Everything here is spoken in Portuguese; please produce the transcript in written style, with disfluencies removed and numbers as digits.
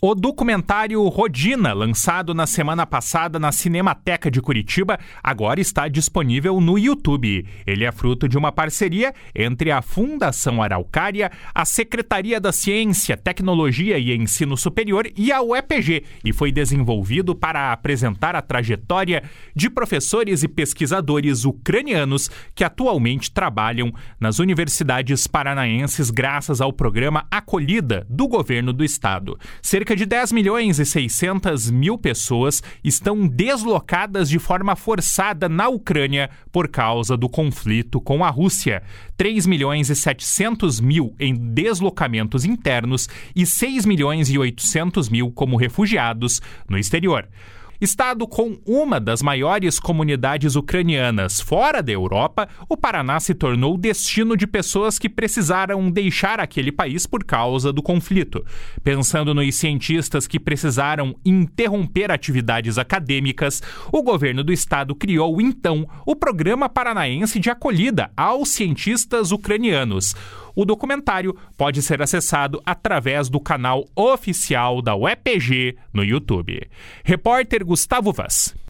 O documentário Rodina, lançado na semana passada na Cinemateca de Curitiba, agora está disponível no YouTube. Ele é fruto de uma parceria entre a Fundação Araucária, a Secretaria da Ciência, Tecnologia e Ensino Superior e a UEPG, e foi desenvolvido para apresentar a trajetória de professores e pesquisadores ucranianos que atualmente trabalham nas universidades paranaenses graças ao programa Acolhida do governo do estado. Cerca de 10 milhões e 600 mil pessoas estão deslocadas de forma forçada na Ucrânia por causa do conflito com a Rússia. 3 milhões e 700 mil em deslocamentos internos e 6 milhões e 800 mil como refugiados no exterior. Estado com uma das maiores comunidades ucranianas fora da Europa, o Paraná se tornou destino de pessoas que precisaram deixar aquele país por causa do conflito. Pensando nos cientistas que precisaram interromper atividades acadêmicas, o governo do estado criou, então, o Programa Paranaense de Acolhida aos Cientistas Ucranianos. O documentário pode ser acessado através do canal oficial da UEPG no YouTube. Repórter Gustavo Vaz.